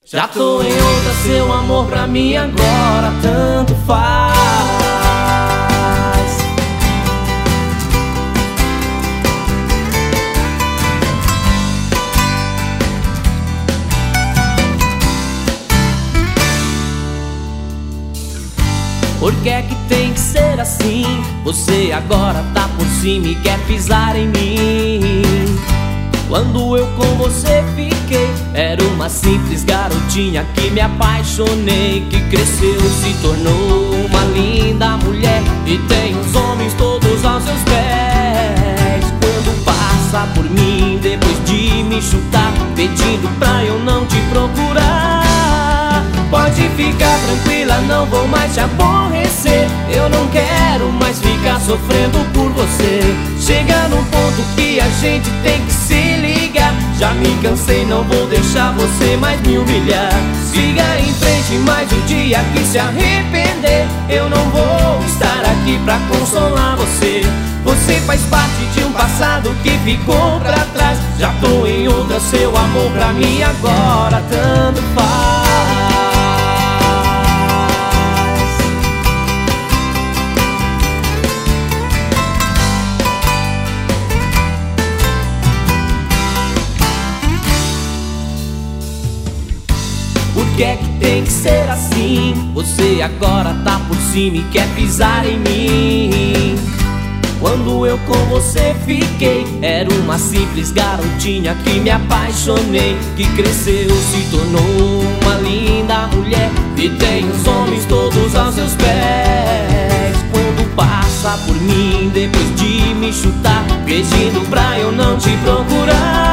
Já tô em outra, seu amor pra mim agora tanto faz. Por que é que tem que ser assim? Você agora tá por cima e quer pisar em mim. Quando eu com você fiquei, era uma simples garotinha que me apaixonei, que cresceu, se tornou uma linda mulher e tem os homens todos aos seus pés. Quando passa por mim, depois de me chutar, pedindo pra eu não te procurar, pode ficar tranquila, não vou mais te aborrecer. Eu não quero mais ficar sofrendo por você. Chega num ponto que a gente tem que se ligar. Já me cansei, não vou deixar você mais me humilhar. Siga em frente mais um dia que se arrepender. Eu não vou estar aqui pra consolar você. Você faz parte de um passado que ficou pra trás. Já tô em outra, seu amor pra mim agora tanto faz. Por que é que tem que ser assim? Você agora tá por cima e quer pisar em mim. Quando eu com você fiquei, era uma simples garotinha que me apaixonei, que cresceu, se tornou uma linda mulher e tem os homens todos aos seus pés. Quando passa por mim, depois de me chutar, pedindo pra eu não te procurar,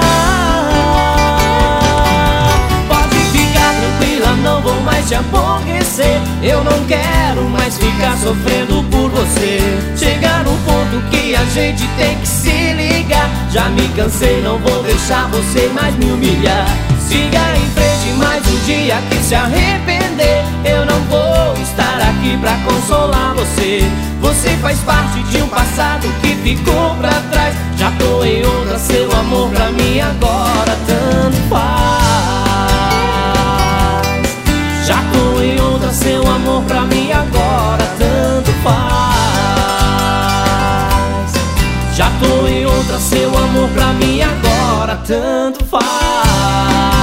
não vou mais te aborrecer. Eu não quero mais ficar sofrendo por você. Chegar num ponto que a gente tem que se ligar. Já me cansei, não vou deixar você mais me humilhar. Siga em frente mais um dia que se arrepender. Eu não vou estar aqui pra consolar você. Você faz parte de um passado que ficou pra trás. Já tô em outra, seu amor pra mim agora tanto faz. Já tô em outra, seu amor pra mim agora tanto faz. Já tô em outra, seu amor pra mim agora tanto faz.